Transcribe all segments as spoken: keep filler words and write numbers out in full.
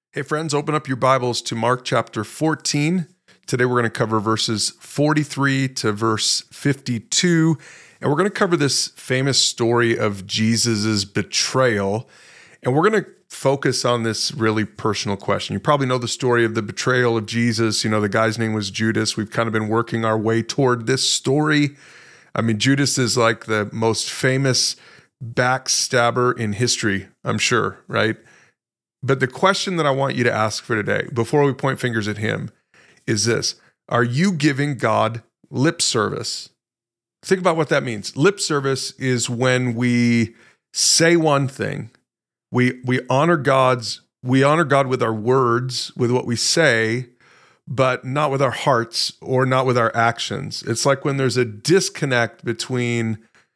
Hey friends, open up your Bibles to Mark chapter fourteen. Today we're going to cover verses forty-three to verse fifty-two, and we're going to cover this famous story of Jesus' betrayal, and we're going to focus on this really personal question. You probably know the story of the betrayal of Jesus. You know, the guy's name was Judas. We've kind of been working our way toward this story. I mean, Judas is like the most famous backstabber in history, I'm sure, right? But the question that I want you to ask for today, before we point fingers at him, is this: are you giving God lip service? Think about what that means. Lip service is when we say one thing, we we honor God's, we honor God with our words, with what we say, but not with our hearts or not with our actions. It's like when there's a disconnect between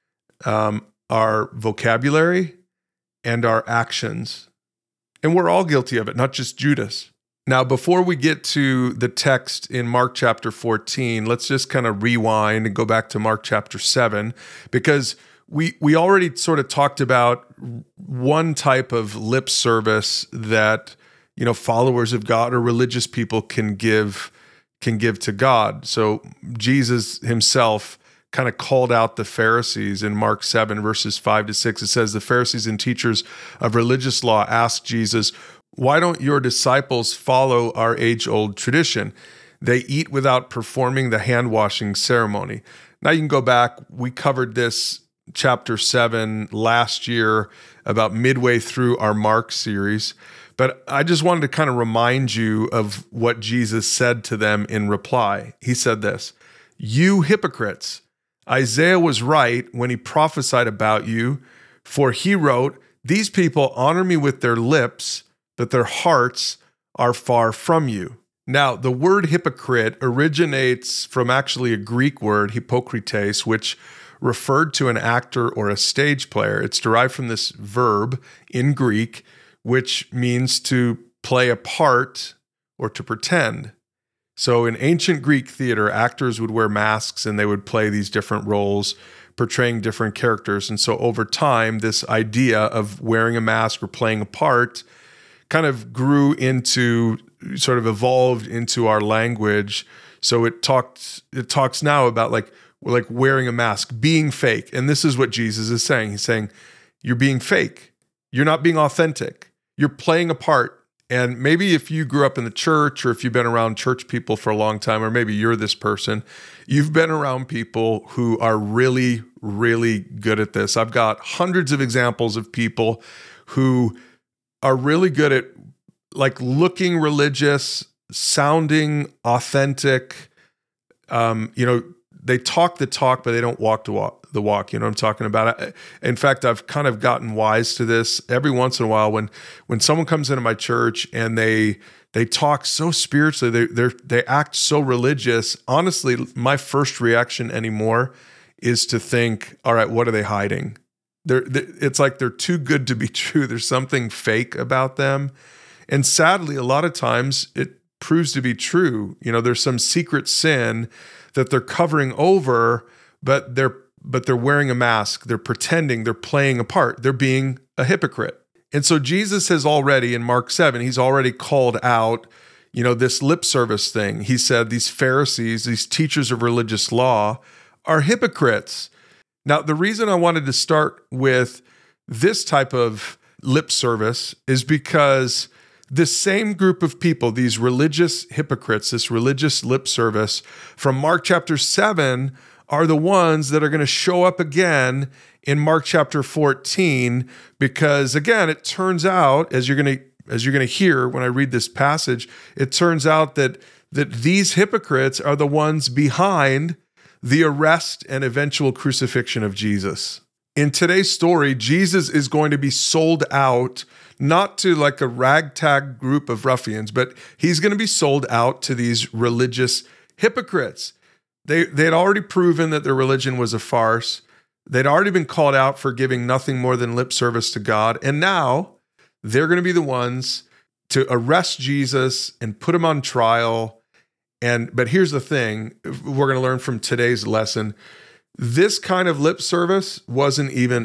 um, our vocabulary and our actions. And we're all guilty of it, not just Judas. Now, before we get to the text in Mark chapter fourteen, let's just kind of rewind and go back to Mark chapter seven, because we we already sort of talked about one type of lip service that, you know, followers of God or religious people can give can give to God. So Jesus himself kind of called out the Pharisees in Mark seven, verses five to six. It says, the Pharisees and teachers of religious law asked Jesus, "Why don't your disciples follow our age-old tradition? They eat without performing the hand-washing ceremony." Now you can go back. We covered this chapter seven last year, about midway through our Mark series. But I just wanted to kind of remind you of what Jesus said to them in reply. He said this: "You hypocrites! Isaiah was right when he prophesied about you, for he wrote, 'These people honor me with their lips, but their hearts are far from you.'" Now, the word hypocrite originates from actually a Greek word, hypokrites, which referred to an actor or a stage player. It's derived from this verb in Greek, which means to play a part or to pretend. So in ancient Greek theater, actors would wear masks and they would play these different roles, portraying different characters. And so over time, this idea of wearing a mask or playing a part kind of grew into, sort of evolved into our language. So it talks, it talks now about like, like wearing a mask, being fake. And this is what Jesus is saying. He's saying, you're being fake. You're not being authentic. You're playing a part. And maybe if you grew up in the church, or if you've been around church people for a long time, or maybe you're this person, you've been around people who are really, really good at this. I've got hundreds of examples of people who are really good at like looking religious, sounding authentic. Um, you know, they talk the talk, but they don't walk the walk. The walk, you know what I'm talking about? In fact, I've kind of gotten wise to this. Every once in a while, when when someone comes into my church and they they talk so spiritually, they they they act so religious. Honestly, my first reaction anymore is to think, all right, what are they hiding? They're, they, it's like they're too good to be true. There's something fake about them, and sadly, a lot of times it proves to be true. You know, there's some secret sin that they're covering over, but they're but they're wearing a mask, they're pretending, they're playing a part, they're being a hypocrite. And so Jesus has already, in Mark seven, he's already called out, you know, this lip service thing. He said these Pharisees, these teachers of religious law, are hypocrites. Now, the reason I wanted to start with this type of lip service is because this same group of people, these religious hypocrites, this religious lip service from Mark chapter seven, are the ones that are going to show up again in Mark chapter fourteen, because again, it turns out, as you're going to as you're going to hear when I read this passage, it turns out that that these hypocrites are the ones behind the arrest and eventual crucifixion of Jesus. In today's story, Jesus is going to be sold out, not to like a ragtag group of ruffians, but he's going to be sold out to these religious hypocrites. They they had already proven that their religion was a farce. They'd already been called out for giving nothing more than lip service to God. And now they're going to be the ones to arrest Jesus and put him on trial. And but here's the thing, we're going to learn from today's lesson. This kind of lip service wasn't even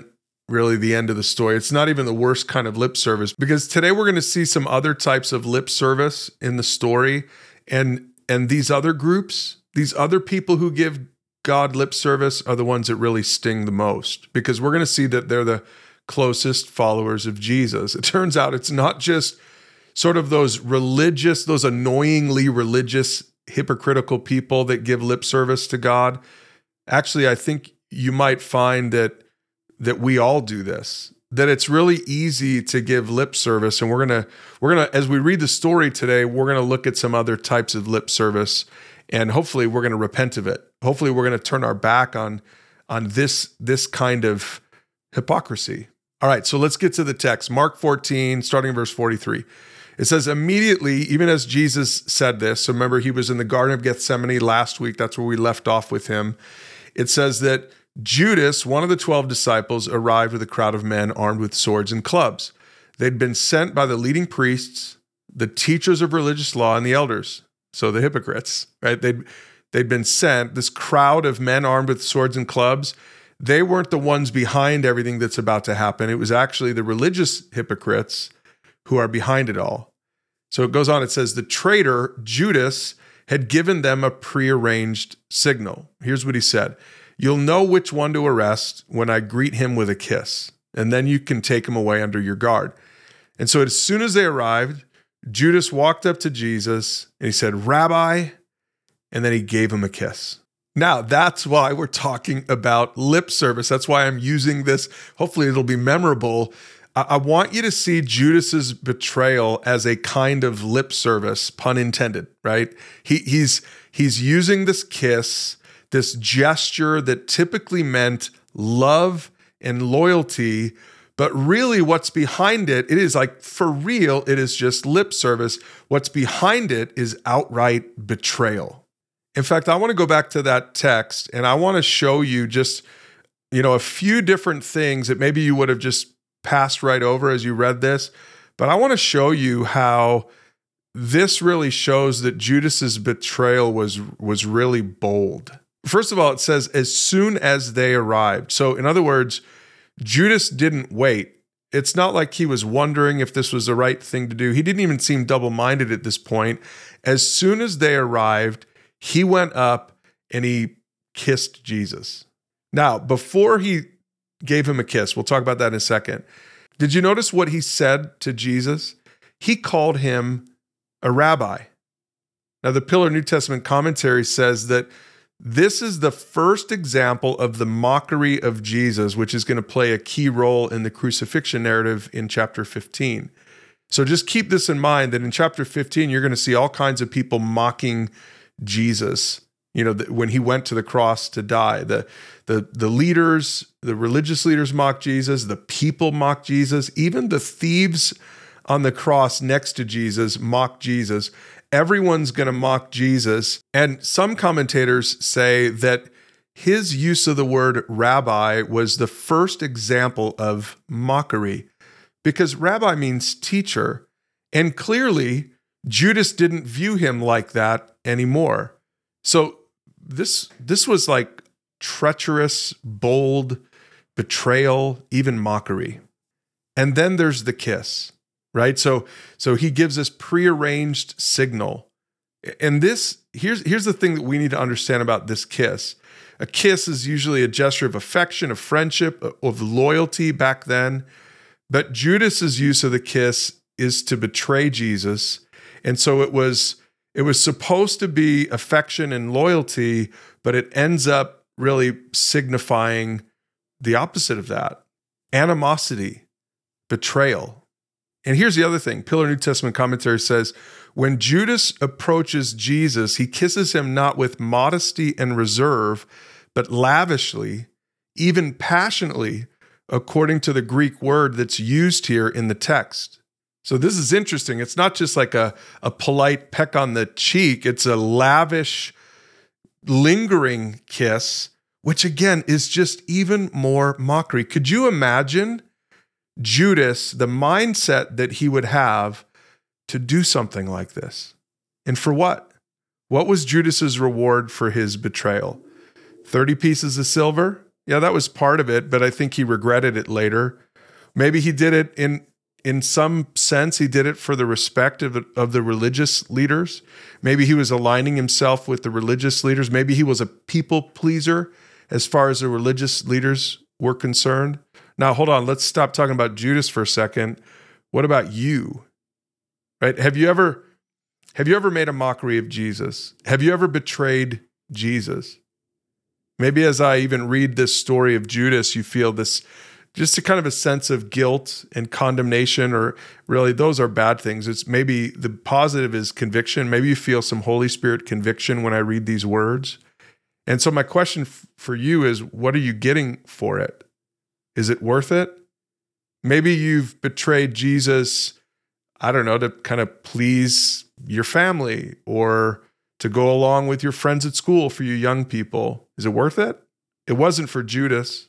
really the end of the story. It's not even the worst kind of lip service, because today we're going to see some other types of lip service in the story. And, and these other groups, these other people who give God lip service are the ones that really sting the most, because we're going to see that they're the closest followers of Jesus. It turns out it's not just sort of those religious, those annoyingly religious, hypocritical people that give lip service to God. Actually, I think you might find that that we all do this, that it's really easy to give lip service. And we're going to, we're going to, as we read the story today, we're going to look at some other types of lip service, and hopefully we're going to repent of it. Hopefully we're going to turn our back on, on this, this kind of hypocrisy. All right, so let's get to the text. Mark fourteen, starting in verse forty-three. It says, immediately, even as Jesus said this, so remember he was in the Garden of Gethsemane last week. That's where we left off with him. It says that Judas, one of the twelve disciples, arrived with a crowd of men armed with swords and clubs. They'd been sent by the leading priests, the teachers of religious law, and the elders. So the hypocrites, right? They'd, they'd been sent, this crowd of men armed with swords and clubs. They weren't the ones behind everything that's about to happen. It was actually the religious hypocrites who are behind it all. So it goes on, it says, the traitor, Judas, had given them a prearranged signal. Here's what he said. You'll know which one to arrest when I greet him with a kiss, and then you can take him away under your guard. And so as soon as they arrived, Judas walked up to Jesus and he said, Rabbi, and then he gave him a kiss. Now, that's why we're talking about lip service. That's why I'm using this. Hopefully it'll be memorable. I, I want you to see Judas's betrayal as a kind of lip service, pun intended, right? He, he's, he's using this kiss, this gesture that typically meant love and loyalty, but really what's behind it, it is like, for real, it is just lip service. What's behind it is outright betrayal. In fact, I want to go back to that text and I want to show you just, you know, a few different things that maybe you would have just passed right over as you read this, but I want to show you how this really shows that Judas's betrayal was, was really bold. First of all, it says, as soon as they arrived. So in other words, Judas didn't wait. It's not like he was wondering if this was the right thing to do. He didn't even seem double-minded at this point. As soon as they arrived, he went up and he kissed Jesus. Now, before he gave him a kiss, we'll talk about that in a second. Did you notice what he said to Jesus? He called him a rabbi. Now, the Pillar New Testament commentary says that this is the first example of the mockery of Jesus, which is going to play a key role in the crucifixion narrative in chapter fifteen. So just keep this in mind that in chapter fifteen, you're going to see all kinds of people mocking Jesus, you know, when he went to the cross to die. The, the, the leaders, the religious leaders mocked Jesus, the people mocked Jesus, even the thieves on the cross next to Jesus mocked Jesus. Everyone's going to mock Jesus. And some commentators say that his use of the word rabbi was the first example of mockery, because rabbi means teacher. And clearly, Judas didn't view him like that anymore. So this, this was like treacherous, bold betrayal, even mockery. And then there's the kiss. Right? So, so he gives this prearranged signal. And this, here's, here's the thing that we need to understand about this kiss. A kiss is usually a gesture of affection, of friendship, of loyalty back then. But Judas's use of the kiss is to betray Jesus. And so it was, it was supposed to be affection and loyalty, but it ends up really signifying the opposite of that: animosity, betrayal. And here's the other thing. Pillar New Testament commentary says, when Judas approaches Jesus, he kisses him not with modesty and reserve, but lavishly, even passionately, according to the Greek word that's used here in the text. So this is interesting. It's not just like a, a polite peck on the cheek. It's a lavish, lingering kiss, which again is just even more mockery. Could you imagine Judas, the mindset that he would have to do something like this? And for what? What was Judas's reward for his betrayal? thirty pieces of silver? Yeah, that was part of it, but I think he regretted it later. Maybe he did it in in some sense, he did it for the respect of, of the religious leaders. Maybe he was aligning himself with the religious leaders. Maybe he was a people pleaser as far as the religious leaders were concerned. Now, hold on, let's stop talking about Judas for a second. What about you? Right? Have you ever have you ever made a mockery of Jesus? Have you ever betrayed Jesus? Maybe as I even read this story of Judas, you feel this just a kind of a sense of guilt and condemnation, or really those are bad things. It's maybe the positive is conviction. Maybe you feel some Holy Spirit conviction when I read these words. And so my question f- for you is, what are you getting for it? Is it worth it? Maybe you've betrayed Jesus, I don't know, to kind of please your family or to go along with your friends at school for you young people. Is it worth it? It wasn't for Judas.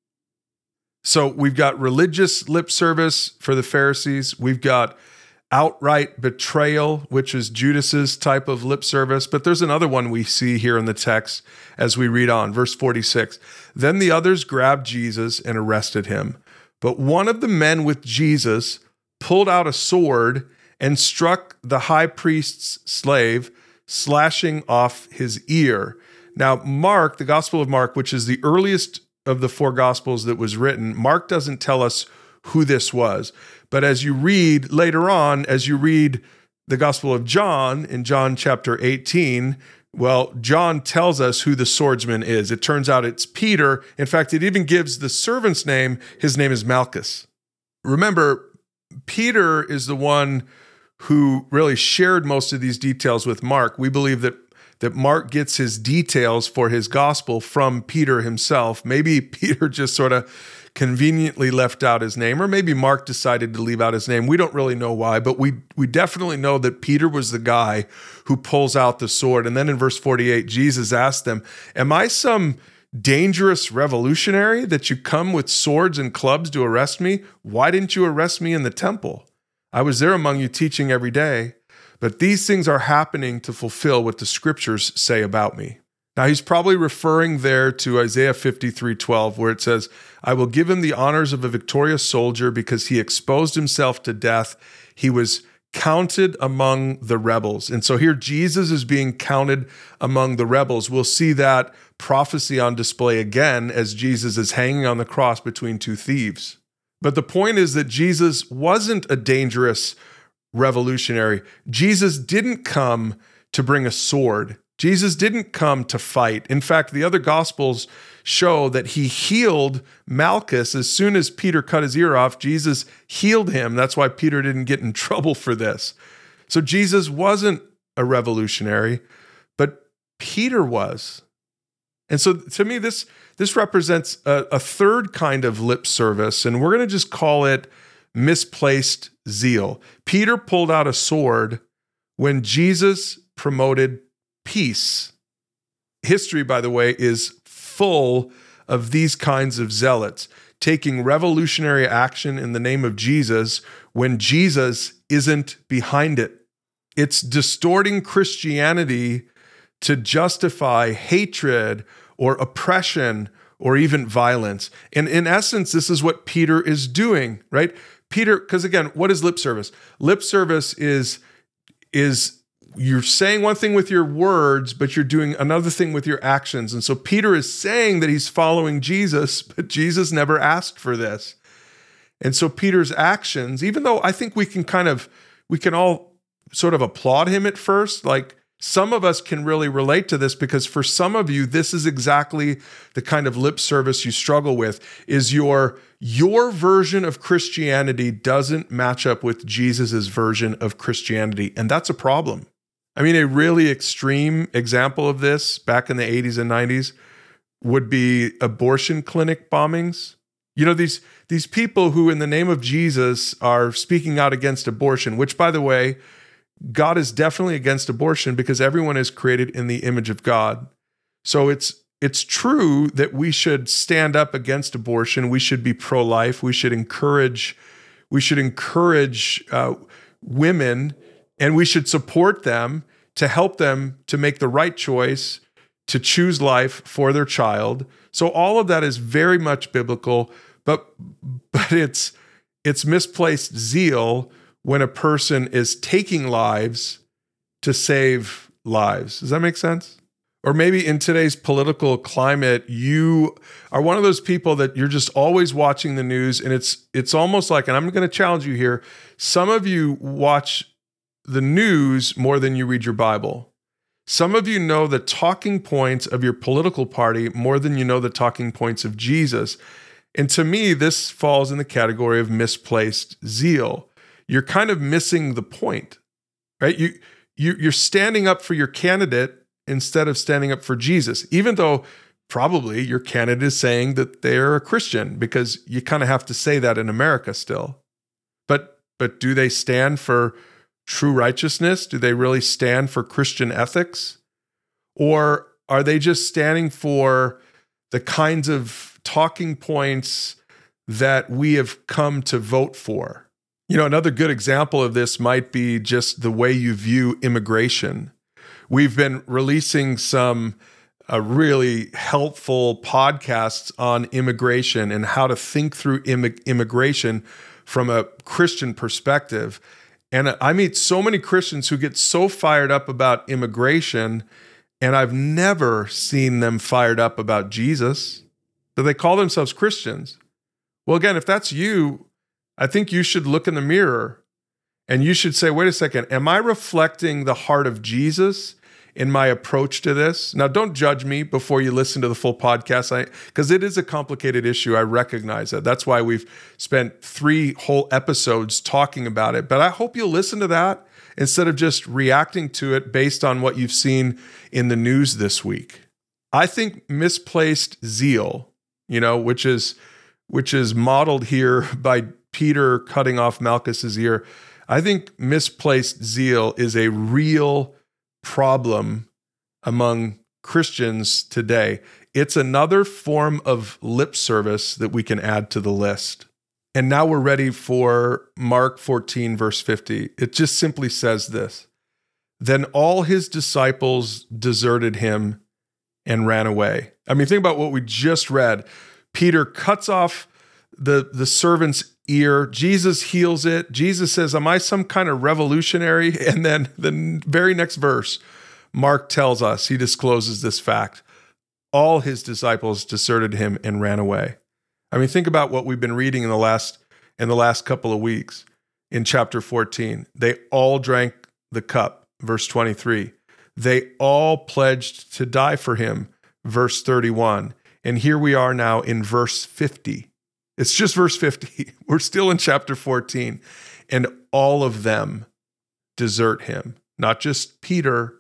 So we've got religious lip service for the Pharisees. We've got outright betrayal, which is Judas's type of lip service. But there's another one we see here in the text as we read on. Verse forty-six, then the others grabbed Jesus and arrested him. But one of the men with Jesus pulled out a sword and struck the high priest's slave, slashing off his ear. Now, Mark, the Gospel of Mark, which is the earliest of the four Gospels that was written, Mark doesn't tell us who this was. But as you read later on, as you read the Gospel of John in John chapter eighteen, well, John tells us who the swordsman is. It turns out it's Peter. In fact, it even gives the servant's name. His name is Malchus. Remember, Peter is the one who really shared most of these details with Mark. We believe that that Mark gets his details for his gospel from Peter himself. Maybe Peter just sort of conveniently left out his name, or maybe Mark decided to leave out his name. We don't really know why, but we we definitely know that Peter was the guy who pulls out the sword. And then in verse forty-eight, Jesus asked them, am I some dangerous revolutionary that you come with swords and clubs to arrest me? Why didn't you arrest me in the temple? I was there among you teaching every day. But these things are happening to fulfill what the scriptures say about me. Now, he's probably referring there to Isaiah fifty-three twelve, where it says, I will give him the honors of a victorious soldier because he exposed himself to death. He was counted among the rebels. And so here Jesus is being counted among the rebels. We'll see that prophecy on display again as Jesus is hanging on the cross between two thieves. But the point is that Jesus wasn't a dangerous revolutionary. Jesus didn't come to bring a sword. Jesus didn't come to fight. In fact, the other Gospels show that he healed Malchus. As soon as Peter cut his ear off, Jesus healed him. That's why Peter didn't get in trouble for this. So Jesus wasn't a revolutionary, but Peter was. And so to me, this, this represents a, a third kind of lip service, and we're going to just call it misplaced zeal. Peter pulled out a sword when Jesus promoted peace. History, by the way, is full of these kinds of zealots taking revolutionary action in the name of Jesus when Jesus isn't behind it. It's distorting Christianity to justify hatred or oppression or even violence. And in essence, this is what Peter is doing, right? Peter, because again, what is lip service? Lip service is, is you're saying one thing with your words, but you're doing another thing with your actions. And so Peter is saying that he's following Jesus, but Jesus never asked for this. And so Peter's actions, even though I think we can kind of, we can all sort of applaud him at first, like some of us can really relate to this because for some of you, this is exactly the kind of lip service you struggle with, is your, your version of Christianity doesn't match up with Jesus's version of Christianity. And that's a problem. I mean, a really extreme example of this back in the eighties and nineties would be abortion clinic bombings. You know, these, these people who in the name of Jesus are speaking out against abortion, which by the way, God is definitely against abortion because everyone is created in the image of God. So it's it's true that we should stand up against abortion. We should be pro-life. We should encourage we should encourage uh, women, and we should support them to help them to make the right choice to choose life for their child So all of that is very much biblical, but but it's it's misplaced zeal when a person is taking lives to save lives. Does that make sense? Or maybe in today's political climate, you are one of those people that you're just always watching the news, and it's it's almost like, and I'm going to challenge you here, some of you watch the news more than you read your Bible. Some of you know the talking points of your political party more than you know the talking points of Jesus. And to me, this falls in the category of misplaced zeal. You're kind of missing the point, right? You, you you're standing up for your candidate instead of standing up for Jesus, even though probably your candidate is saying that they're a Christian, because you kind of have to say that in America still. But but do they stand for true righteousness? Do they really stand for Christian ethics? Or are they just standing for the kinds of talking points that we have come to vote for? You know, another good example of this might be just the way you view immigration. We've been releasing some uh, really helpful podcasts on immigration and how to think through Im- immigration from a Christian perspective. And I meet so many Christians who get so fired up about immigration, and I've never seen them fired up about Jesus. Do they call themselves Christians? Well, again, if that's you, I think you should look in the mirror and you should say, wait a second, am I reflecting the heart of Jesus in my approach to this? Now, don't judge me before you listen to the full podcast, because it is a complicated issue. I recognize that. That's why we've spent three whole episodes talking about it. But I hope you'll listen to that instead of just reacting to it based on what you've seen in the news this week. I think misplaced zeal, you know, which is which is modeled here by Peter cutting off Malchus's ear. I think misplaced zeal is a real problem among Christians today. It's another form of lip service that we can add to the list. And now we're ready for Mark fourteen, verse fifty. It just simply says this: then all his disciples deserted him and ran away. I mean, think about what we just read. Peter cuts off the, the servant's ear. Jesus heals it. Jesus says, am I some kind of revolutionary? And then the very next verse, Mark tells us, he discloses this fact. All his disciples deserted him and ran away. I mean, think about what we've been reading in the last in the last couple of weeks in chapter fourteen. They all drank the cup, verse twenty-three. They all pledged to die for him, verse thirty-one. And here we are now in verse fifty. It's just verse fifty. We're still in chapter fourteen. And all of them desert him. Not just Peter,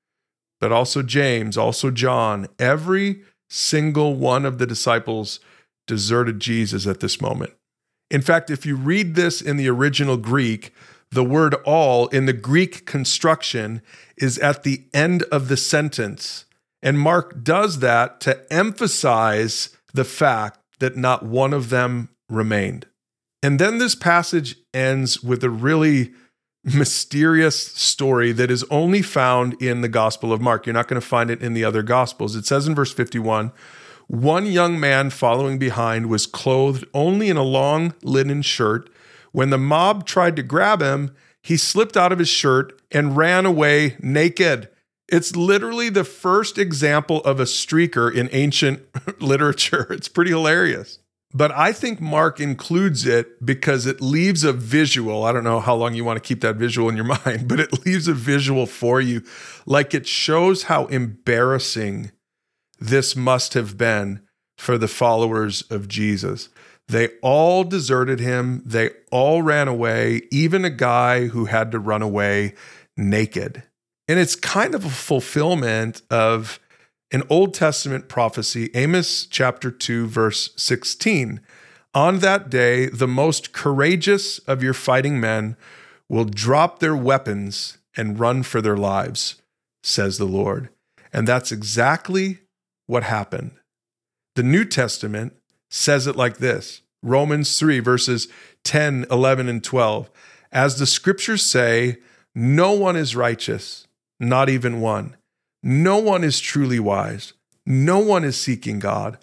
but also James, also John. Every single one of the disciples deserted Jesus at this moment. In fact, if you read this in the original Greek, the word all in the Greek construction is at the end of the sentence. And Mark does that to emphasize the fact that not one of them remained. And then this passage ends with a really mysterious story that is only found in the Gospel of Mark. You're not going to find it in the other Gospels. It says in verse fifty-one, one young man following behind was clothed only in a long linen shirt. When the mob tried to grab him, he slipped out of his shirt and ran away naked. It's literally the first example of a streaker in ancient literature. It's pretty hilarious. But I think Mark includes it because it leaves a visual. I don't know how long you want to keep that visual in your mind, but it leaves a visual for you. Like it shows how embarrassing this must have been for the followers of Jesus. They all deserted him. They all ran away, even a guy who had to run away naked. And it's kind of a fulfillment of an Old Testament prophecy, Amos chapter two, verse sixteen. On that day, the most courageous of your fighting men will drop their weapons and run for their lives, says the Lord. And that's exactly what happened. The New Testament says it like this, Romans three, verses ten, eleven, and twelve. As the scriptures say, no one is righteous, not even one. No one is truly wise. No one is seeking God.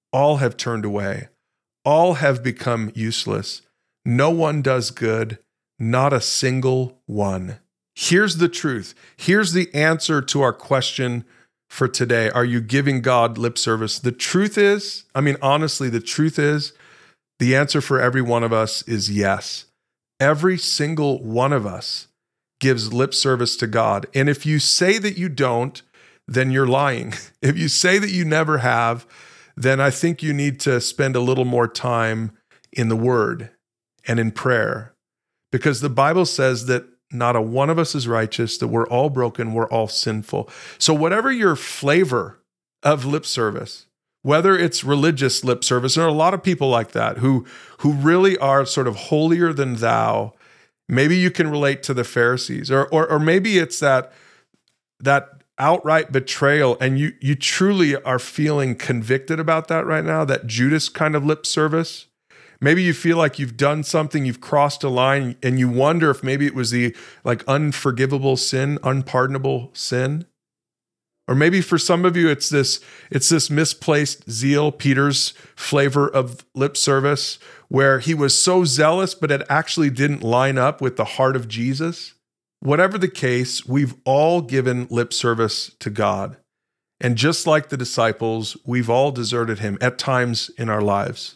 All have turned away. All have become useless. No one does good, not a single one. Here's the truth. Here's the answer to our question for today. Are you giving God lip service? The truth is, I mean, honestly, the truth is, the answer for every one of us is yes. Every single one of us gives lip service to God. And if you say that you don't, then you're lying. If you say that you never have, then I think you need to spend a little more time in the Word and in prayer. Because the Bible says that not a one of us is righteous, that we're all broken, we're all sinful. So whatever your flavor of lip service, whether it's religious lip service, and there are a lot of people like that who, who really are sort of holier than thou. Maybe you can relate to the Pharisees, or, or, or maybe it's that, that outright betrayal, and you, you truly are feeling convicted about that right now, that Judas kind of lip service. Maybe you feel like you've done something, you've crossed a line, and you wonder if maybe it was the like unforgivable sin, unpardonable sin. Or maybe for some of you, it's this, it's this misplaced zeal, Peter's flavor of lip service, where he was so zealous, but it actually didn't line up with the heart of Jesus. Whatever the case, we've all given lip service to God. And just like the disciples, we've all deserted him at times in our lives.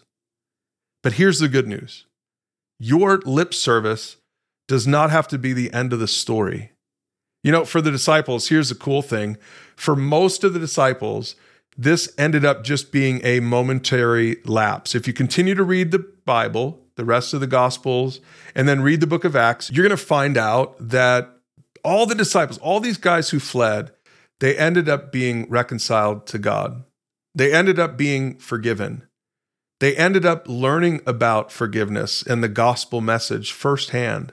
But here's the good news. Your lip service does not have to be the end of the story. You know, for the disciples, here's the cool thing. For most of the disciples, this ended up just being a momentary lapse. If you continue to read the Bible, the rest of the Gospels, and then read the book of Acts, you're going to find out that all the disciples, all these guys who fled, they ended up being reconciled to God. They ended up being forgiven. They ended up learning about forgiveness and the gospel message firsthand.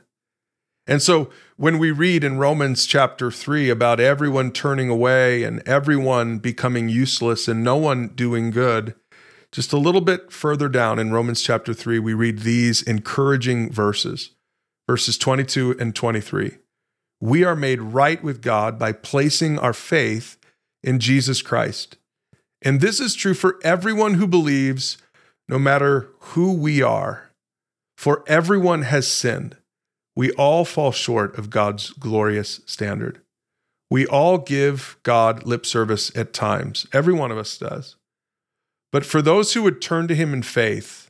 And so when we read in Romans chapter three about everyone turning away and everyone becoming useless and no one doing good, just a little bit further down in Romans chapter three, we read these encouraging verses, verses twenty-two and twenty-three. We are made right with God by placing our faith in Jesus Christ. And this is true for everyone who believes, no matter who we are. For everyone has sinned. We all fall short of God's glorious standard. We all give God lip service at times. Every one of us does. But for those who would turn to him in faith,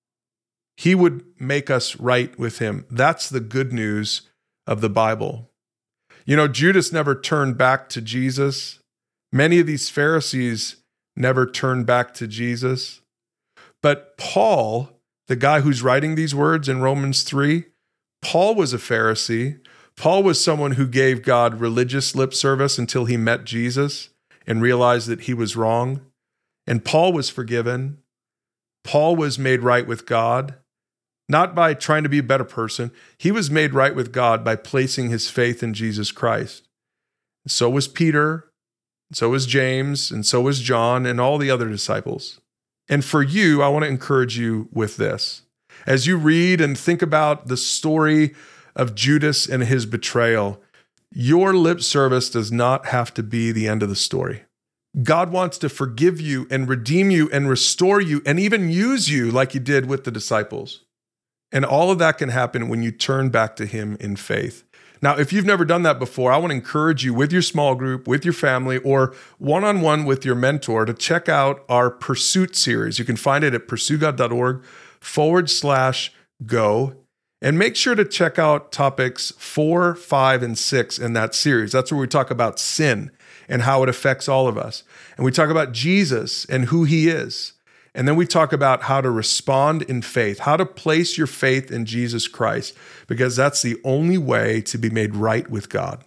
he would make us right with him. That's the good news of the Bible. You know, Judas never turned back to Jesus. Many of these Pharisees never turned back to Jesus. But Paul, the guy who's writing these words in Romans three, Paul was a Pharisee. Paul was someone who gave God religious lip service until he met Jesus and realized that he was wrong. And Paul was forgiven. Paul was made right with God, not by trying to be a better person. He was made right with God by placing his faith in Jesus Christ. And so was Peter, and so was James, and so was John, and all the other disciples. And for you, I want to encourage you with this. As you read and think about the story of Judas and his betrayal, your lip service does not have to be the end of the story. God wants to forgive you and redeem you and restore you and even use you like he did with the disciples. And all of that can happen when you turn back to him in faith. Now, if you've never done that before, I want to encourage you with your small group, with your family, or one-on-one with your mentor to check out our Pursuit series. You can find it at pursuegod.org forward slash go. And make sure to check out topics four, five, and six in that series. That's where we talk about sin and how it affects all of us. And we talk about Jesus and who he is. And then we talk about how to respond in faith, how to place your faith in Jesus Christ, because that's the only way to be made right with God.